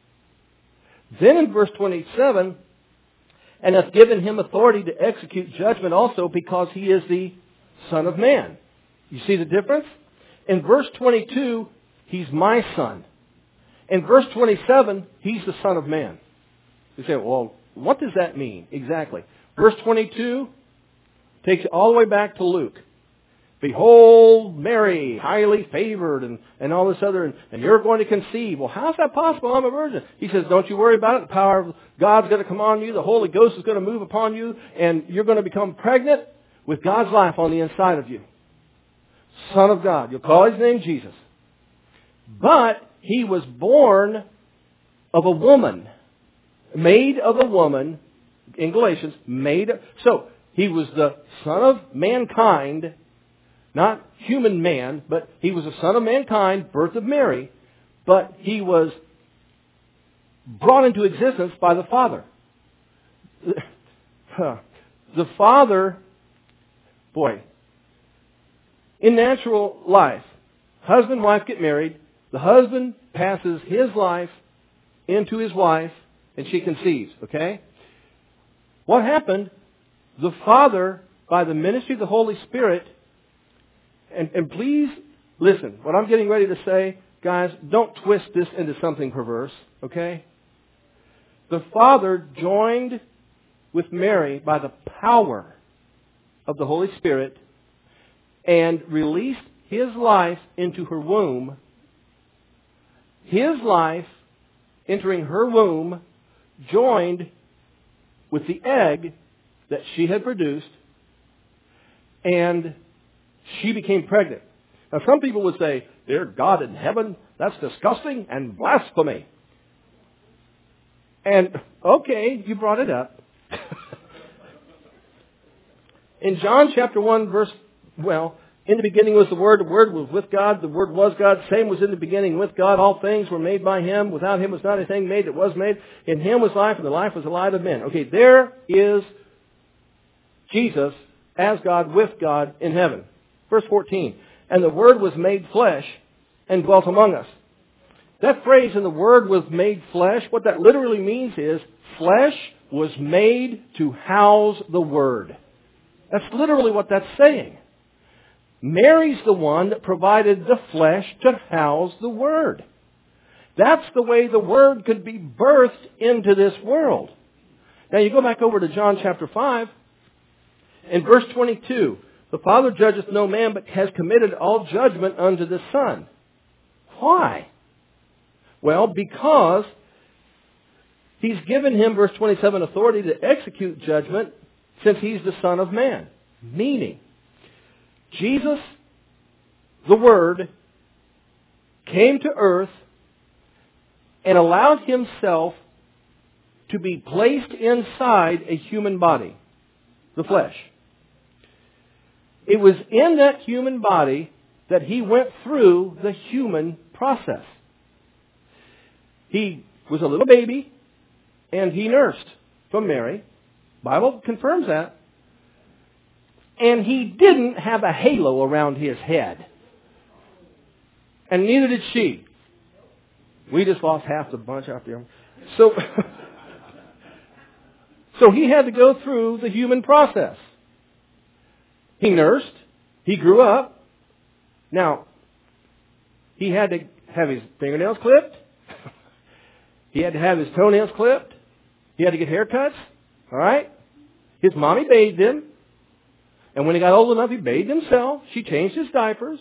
Then in verse twenty-seven, and hath given Him authority to execute judgment also, because He is the Son of Man. You see the difference? In verse twenty-two, He's my Son. In verse twenty-seven, He's the Son of Man. You say, well, what does that mean exactly? Verse twenty-two takes you all the way back to Luke. Behold, Mary, highly favored, and, and all this other, and, and you're going to conceive. Well, how's that possible? I'm a virgin. He says, don't you worry about it. The power of God's going to come on you. The Holy Ghost is going to move upon you, and you're going to become pregnant with God's life on the inside of you. Son of God. You'll call His name Jesus. But He was born of a woman, made of a woman, in Galatians, made of, so He was the Son of mankind, not human man, but He was a son of mankind, birth of Mary, but He was brought into existence by the Father. The Father, boy, in natural life, husband and wife get married, the husband passes his life into his wife, and she conceives, okay? What happened? The Father, by the ministry of the Holy Spirit, And, and please listen, what I'm getting ready to say, guys, don't twist this into something perverse, okay? The Father joined with Mary by the power of the Holy Spirit and released His life into her womb. His life entering her womb joined with the egg that she had produced, and she became pregnant. Now, some people would say, dear God in heaven, that's disgusting and blasphemy. And, okay, you brought it up. In John chapter one, verse, well, in the beginning was the Word, the Word was with God, the Word was God, same was in the beginning with God, all things were made by Him, without Him was not anything made that was made, in Him was life, and the life was the light of men. Okay, there is Jesus as God with God in heaven. Verse fourteen, and the Word was made flesh and dwelt among us. That phrase, and the Word was made flesh, what that literally means is flesh was made to house the Word. That's literally what that's saying. Mary's the one that provided the flesh to house the Word. That's the way the Word could be birthed into this world. Now you go back over to John chapter five, in verse twenty-two. The Father judgeth no man, but has committed all judgment unto the Son. Why? Well, because He's given Him, verse twenty-seven, authority to execute judgment since He's the Son of Man. Meaning, Jesus, the Word, came to earth and allowed Himself to be placed inside a human body, the flesh. It was in that human body that He went through the human process. He was a little baby, and He nursed from Mary. Bible confirms that. And He didn't have a halo around His head. And neither did she. We just lost half the bunch out there. So, so He had to go through the human process. He nursed. He grew up. Now, He had to have His fingernails clipped. He had to have His toenails clipped. He had to get haircuts. All right? His mommy bathed him. And when he got old enough, he bathed himself. She changed his diapers.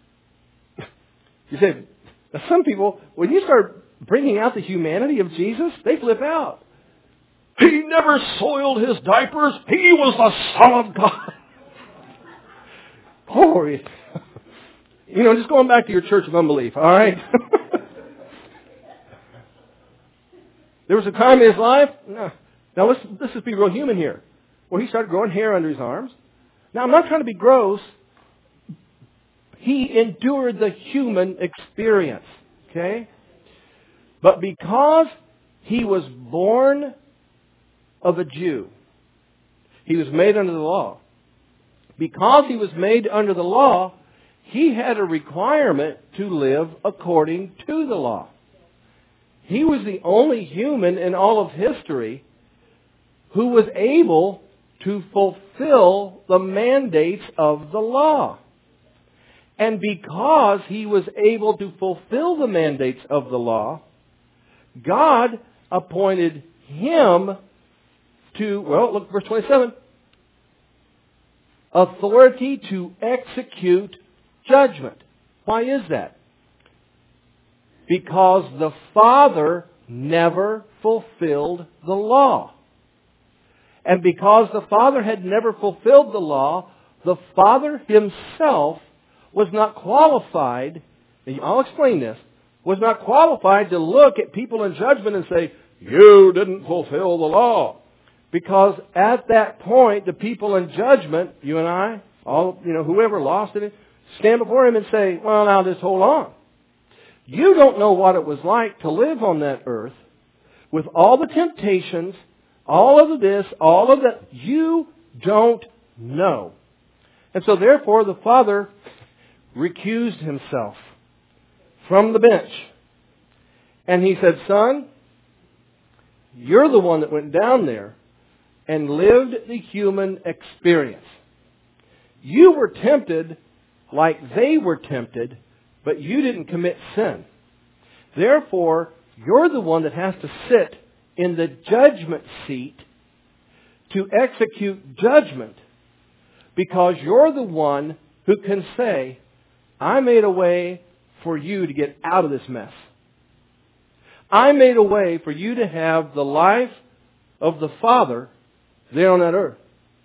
You say, some people, when you start bringing out the humanity of Jesus, they flip out. He never soiled His diapers. He was the Son of God. Glory. You know, just going back to your church of unbelief, all right? There was a time in his life, no. Now let's, let's just be real human here, where he started growing hair under his arms. Now I'm not trying to be gross. He endured the human experience, okay? But because He was born of a Jew, He was made under the law. Because He was made under the law, He had a requirement to live according to the law. He was the only human in all of history who was able to fulfill the mandates of the law. And because He was able to fulfill the mandates of the law, God appointed Him to, well, look, verse twenty-seven, authority to execute judgment. Why is that? Because the Father never fulfilled the law. And because the Father had never fulfilled the law, the Father Himself was not qualified, and I'll explain this, was not qualified to look at people in judgment and say, you didn't fulfill the law. Because at that point, the people in judgment, you and I, all, you know, whoever lost it, stand before Him and say, well, now just hold on. You don't know what it was like to live on that earth with all the temptations, all of this, all of that. You don't know. And so therefore the Father recused Himself from the bench. And He said, Son, you're the one that went down there and lived the human experience. You were tempted like they were tempted, but you didn't commit sin. Therefore, you're the one that has to sit in the judgment seat to execute judgment, because you're the one who can say, I made a way for you to get out of this mess. I made a way for you to have the life of the Father there on that earth.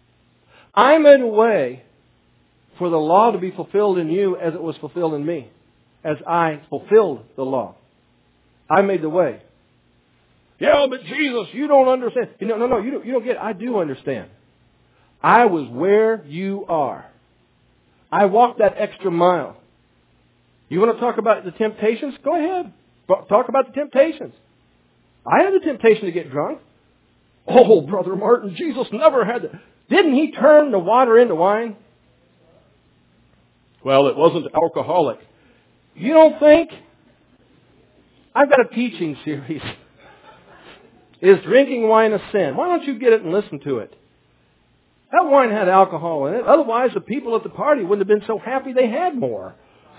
I made a way for the law to be fulfilled in you as it was fulfilled in me, as I fulfilled the law. I made the way. Yeah, but Jesus, you don't understand. No, no, no, you don't, you don't get it. I do understand. I was where you are. I walked that extra mile. You want to talk about the temptations? Go ahead. Talk about the temptations. I had the temptation to get drunk. Oh, Brother Martin, Jesus never had that. Didn't He turn the water into wine? Well, it wasn't alcoholic. You don't think? I've got a teaching series. Is drinking wine a sin? Why don't you get it and listen to it? That wine had alcohol in it. Otherwise, the people at the party wouldn't have been so happy they had more.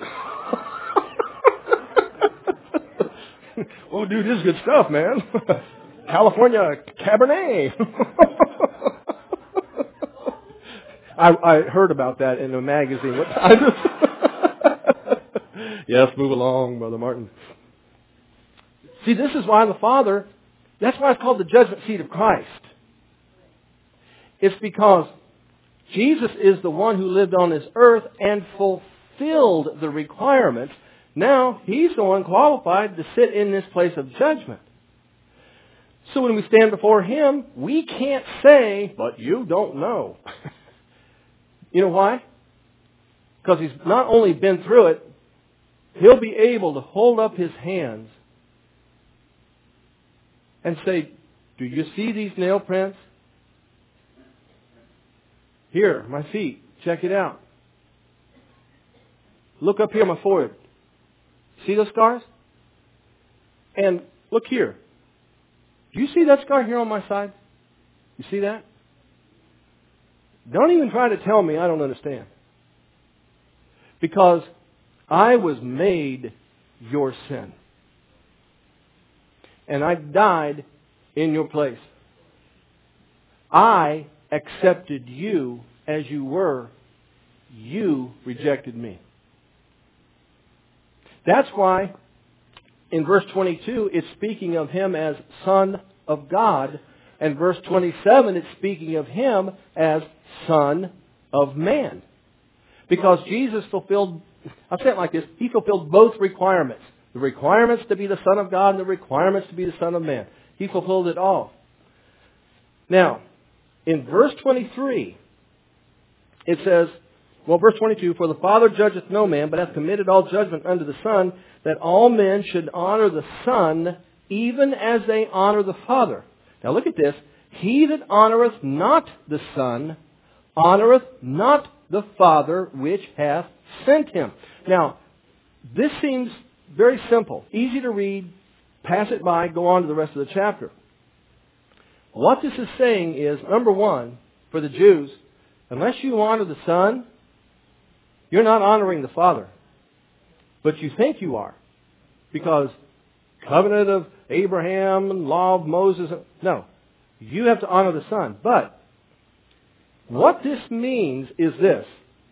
Oh, dude, this is good stuff, man. California Cabernet. I, I heard about that in a magazine. What time? Yes, move along, Brother Martin. See, this is why the Father, that's why it's called the judgment seat of Christ. It's because Jesus is the one who lived on this earth and fulfilled the requirements. Now, He's the one qualified to sit in this place of judgment. So when we stand before Him, we can't say, but you don't know. You know why? Because He's not only been through it, He'll be able to hold up His hands and say, do you see these nail prints? Here, my feet. Check it out. Look up here, my forehead. See those scars? And look here. Do you see that scar here on my side? You see that? Don't even try to tell me I don't understand. Because I was made your sin. And I died in your place. I accepted you as you were. You rejected me. That's why in verse twenty-two it's speaking of Him as Son of God. And verse twenty-seven it's speaking of Him as Son of Man. Because Jesus fulfilled, I'll say it like this, He fulfilled both requirements. The requirements to be the Son of God and the requirements to be the Son of Man. He fulfilled it all. Now, in verse twenty-three, it says, well, verse twenty-two, for the Father judgeth no man, but hath committed all judgment unto the Son, that all men should honor the Son, even as they honor the Father. Now look at this. He that honoreth not the Son, honoreth not the Father which hath sent Him. Now, this seems very simple. Easy to read. Pass it by. Go on to the rest of the chapter. What this is saying is, number one, for the Jews, unless you honor the Son, you're not honoring the Father. But you think you are. Because covenant of Abraham and law of Moses. No. You have to honor the Son. But what this means is this.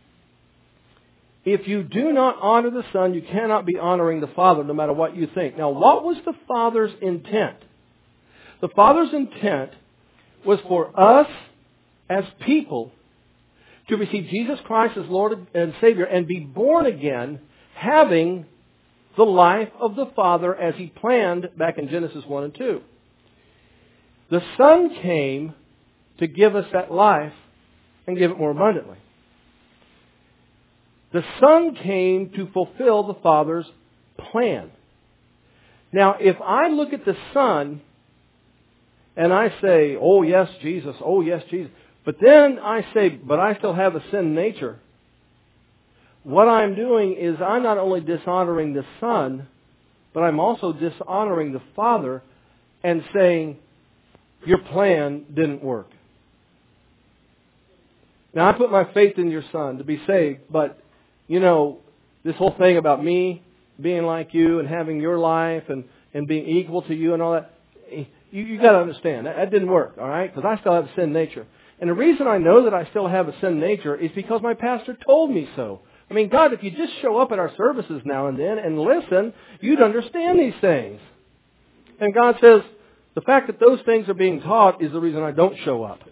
If you do not honor the Son, you cannot be honoring the Father, no matter what you think. Now, what was the Father's intent? The Father's intent was for us as people to receive Jesus Christ as Lord and Savior and be born again, having the life of the Father as He planned back in Genesis one and two. The Son came to give us that life and give it more abundantly. The Son came to fulfill the Father's plan. Now, if I look at the Son and I say, oh yes, Jesus, oh yes, Jesus, but then I say, but I still have a sin nature, what I'm doing is I'm not only dishonoring the Son, but I'm also dishonoring the Father and saying, your plan didn't work. Now, I put my faith in your Son to be saved, but you know, this whole thing about me being like you and having your life and, and being equal to you and all that, you, you got to understand, that, that didn't work, all right? Because I still have a sin nature. And the reason I know that I still have a sin nature is because my pastor told me so. I mean, God, if you just show up at our services now and then and listen, you'd understand these things. And God says, the fact that those things are being taught is the reason I don't show up.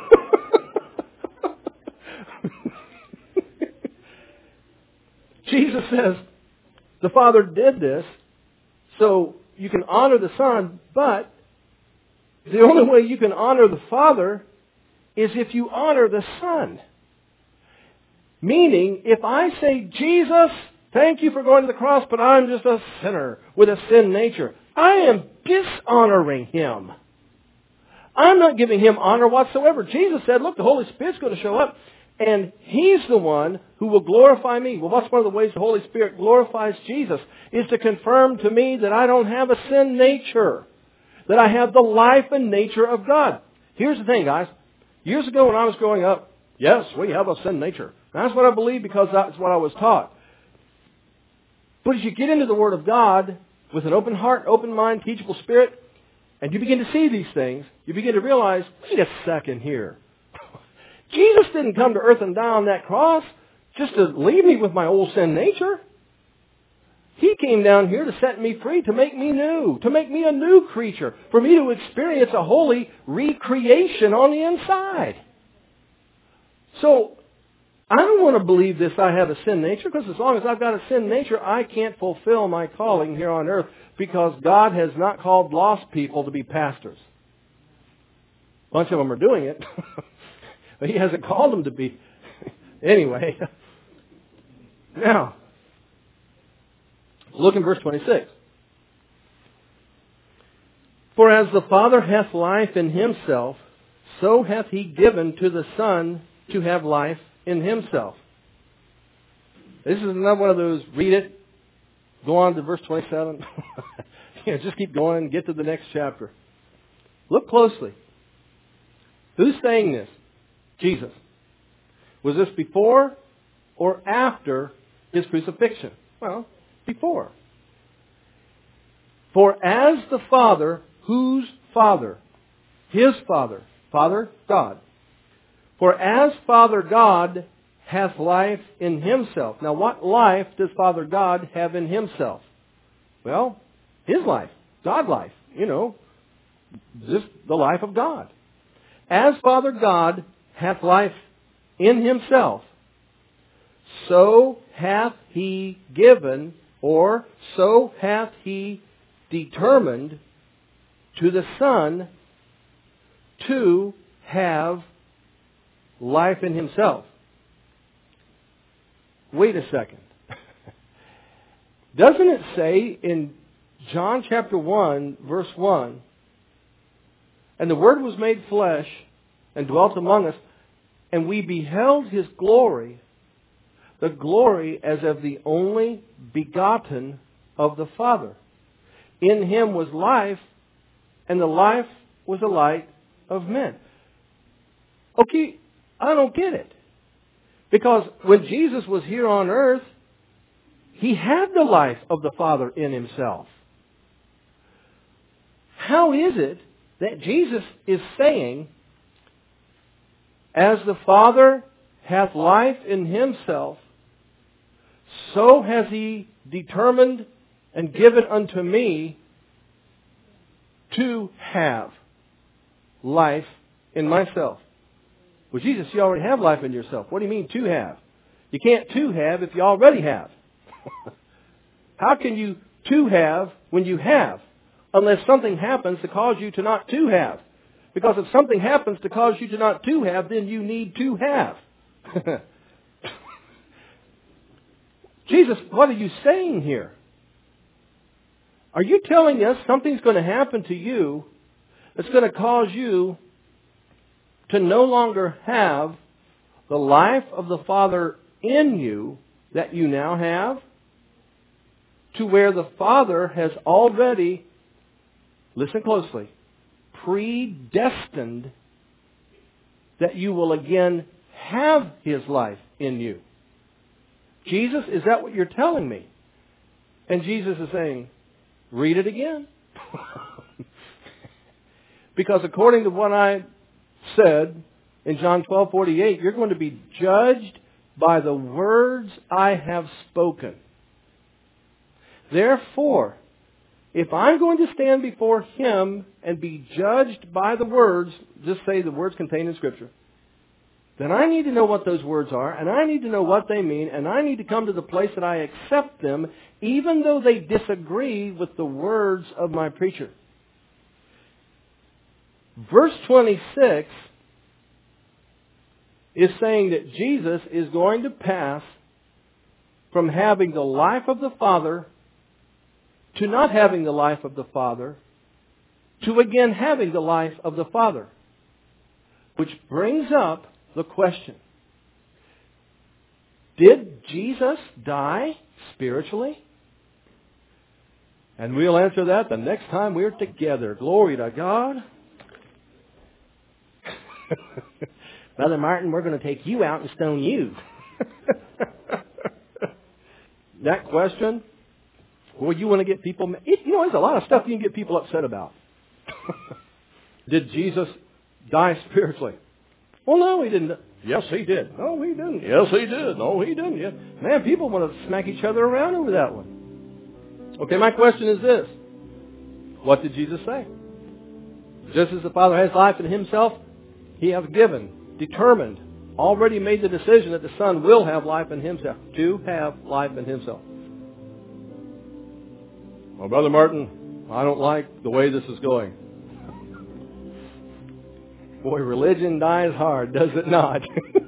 Jesus says, the Father did this, so you can honor the Son, but the only way you can honor the Father is if you honor the Son. Meaning, if I say, Jesus, thank you for going to the cross, but I'm just a sinner with a sin nature, I am dishonoring Him. I'm not giving Him honor whatsoever. Jesus said, look, the Holy Spirit's going to show up. And He's the one who will glorify me. Well, what's one of the ways the Holy Spirit glorifies Jesus? Is to confirm to me that I don't have a sin nature. That I have the life and nature of God. Here's the thing, guys. Years ago when I was growing up, yes, we have a sin nature. That's what I believe because that's what I was taught. But as you get into the Word of God with an open heart, open mind, teachable spirit, and you begin to see these things, you begin to realize, wait a second here. Jesus didn't come to earth and die on that cross just to leave me with my old sin nature. He came down here to set me free, to make me new, to make me a new creature, for me to experience a holy recreation on the inside. So, I don't want to believe this, I have a sin nature, because as long as I've got a sin nature, I can't fulfill my calling here on earth, because God has not called lost people to be pastors. A bunch of them are doing it, but He hasn't called them to be. Anyway, now, look in verse twenty-six. For as the Father hath life in Himself, so hath He given to the Son to have life in Himself. This is another one of those, read it, go on to verse twenty-seven. Yeah, just keep going and get to the next chapter. Look closely. Who's saying this? Jesus. Was this before or after His crucifixion? Well, before. For as the Father, whose Father? His Father. Father, God. For as Father God hath life in Himself. Now what life does Father God have in Himself? Well, His life. God life. You know, just the life of God. As Father God hath life in Himself, so hath He given, or so hath He determined to the Son to have life in Himself. Wait a second. Doesn't it say in John chapter one, verse one, and the Word was made flesh and dwelt among us, and we beheld His glory, the glory as of the only begotten of the Father. In Him was life, and the life was the light of men. Okay, I don't get it. Because when Jesus was here on earth, He had the life of the Father in Himself. How is it that Jesus is saying, as the Father hath life in Himself, so has He determined and given unto me to have life in myself? Well, Jesus, you already have life in yourself. What do you mean to have? You can't to have if you already have. How can you to have when you have? Unless something happens to cause you to not to have. Because if something happens to cause you to not to have, then you need to have. Jesus, what are you saying here? Are you telling us something's going to happen to you that's going to cause you to no longer have the life of the Father in you that you now have? To where the Father has already, listen closely, predestined that you will again have His life in you. Jesus, is that what you're telling me? And Jesus is saying, read it again. Because according to what I said in John twelve forty-eight, you're going to be judged by the words I have spoken. Therefore, if I'm going to stand before Him and be judged by the words, just say the words contained in Scripture, then I need to know what those words are, and I need to know what they mean, and I need to come to the place that I accept them, even though they disagree with the words of my preacher. Verse twenty-six is saying that Jesus is going to pass from having the life of the Father to not having the life of the Father to again having the life of the Father. Which brings up the question, did Jesus die spiritually? And we'll answer that the next time we're together. Glory to God. Brother Martin, we're going to take you out and stone you. That question, well, you want to get people... You know, there's a lot of stuff you can get people upset about. Did Jesus die spiritually? Well, no, he didn't. Yes, he did. No, he didn't. Yes, he did. No, he didn't. Yes. Man, people want to smack each other around over that one. Okay, my question is this. What did Jesus say? Just as the Father has life in himself, he has given, determined, already made the decision that the Son will have life in himself, to have life in himself. Well, Brother Martin, I don't like the way this is going. Boy, religion dies hard, does it not?